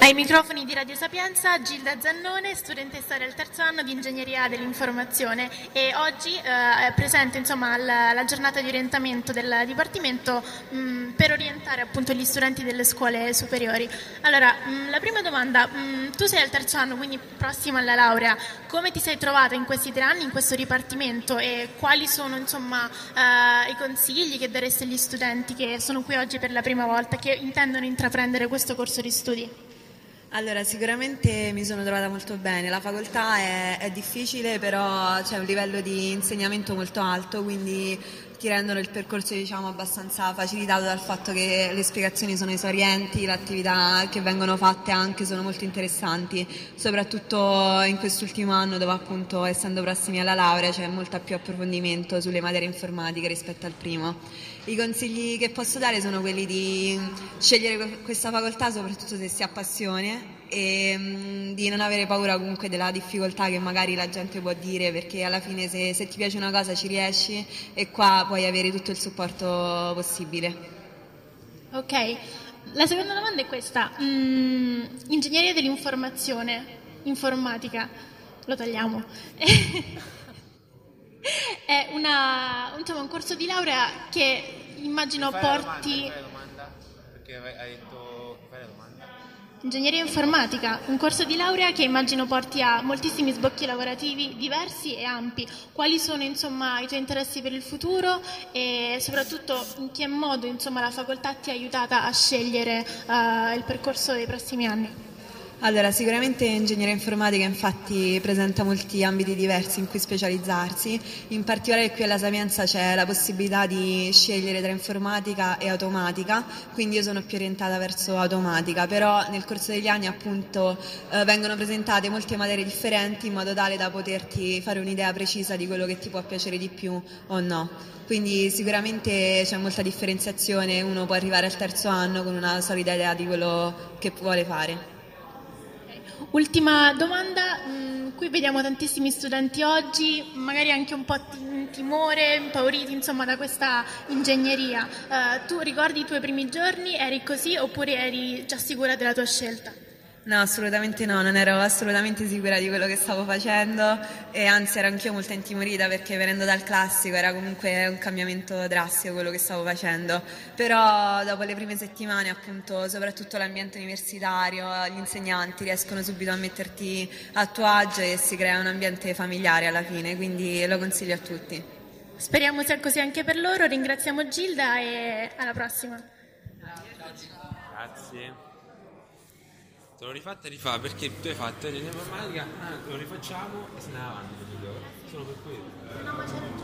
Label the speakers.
Speaker 1: Ai microfoni di Radio Sapienza, Gilda Zannone, studentessa del terzo anno di Ingegneria dell'Informazione, e oggi presento la giornata di orientamento del Dipartimento per orientare appunto gli studenti delle scuole superiori. Allora, la prima domanda, tu sei al terzo anno, quindi prossima alla laurea, come ti sei trovata in questi 3 anni in questo Dipartimento e quali sono i consigli che daresti agli studenti che sono qui oggi per la prima volta, che intendono intraprendere questo corso di studi?
Speaker 2: Allora, sicuramente mi sono trovata molto bene. La facoltà è difficile, però c'è un livello di insegnamento molto alto, quindi ti rendono il percorso, abbastanza facilitato dal fatto che le spiegazioni sono esaurienti, le attività che vengono fatte anche sono molto interessanti, soprattutto in quest'ultimo anno dove, appunto, essendo prossimi alla laurea, c'è molto più approfondimento sulle materie informatiche rispetto al primo. I consigli che posso dare sono quelli di scegliere questa facoltà soprattutto se si ha passione e di non avere paura comunque della difficoltà che magari la gente può dire, perché alla fine se ti piace una cosa ci riesci e qua puoi avere tutto il supporto possibile.
Speaker 1: Ok, la seconda domanda è questa. Ingegneria dell'informazione, informatica, lo tagliamo. È un corso di laurea che immagino porti...
Speaker 3: Fai la domanda? Perché hai detto... Fai la domanda?
Speaker 1: Ingegneria informatica, un corso di laurea che immagino porti a moltissimi sbocchi lavorativi diversi e ampi. Quali sono i tuoi interessi per il futuro e soprattutto in che modo la facoltà ti ha aiutata a scegliere il percorso dei prossimi anni?
Speaker 2: Allora, sicuramente ingegneria informatica infatti presenta molti ambiti diversi in cui specializzarsi, in particolare qui alla Sapienza c'è la possibilità di scegliere tra informatica e automatica, quindi io sono più orientata verso automatica, però nel corso degli anni appunto vengono presentate molte materie differenti in modo tale da poterti fare un'idea precisa di quello che ti può piacere di più o no. Quindi sicuramente c'è molta differenziazione, uno può arrivare al terzo anno con una solida idea di quello che vuole fare.
Speaker 1: Ultima domanda, qui vediamo tantissimi studenti oggi, magari anche un po' timore, impauriti da questa ingegneria. Tu ricordi i tuoi primi giorni? Eri così oppure eri già sicura della tua scelta?
Speaker 2: No, assolutamente no, non ero assolutamente sicura di quello che stavo facendo e anzi ero anch'io molto intimorita perché venendo dal classico era comunque un cambiamento drastico quello che stavo facendo, però dopo le prime settimane appunto soprattutto l'ambiente universitario, gli insegnanti riescono subito a metterti a tuo agio e si crea un ambiente familiare alla fine, quindi lo consiglio a tutti.
Speaker 1: Speriamo sia così anche per loro, ringraziamo Gilda e alla prossima.
Speaker 3: Grazie. Te lo rifà perché tu hai fatto l'informatica, lo rifacciamo e se ne va avanti. Solo per quello.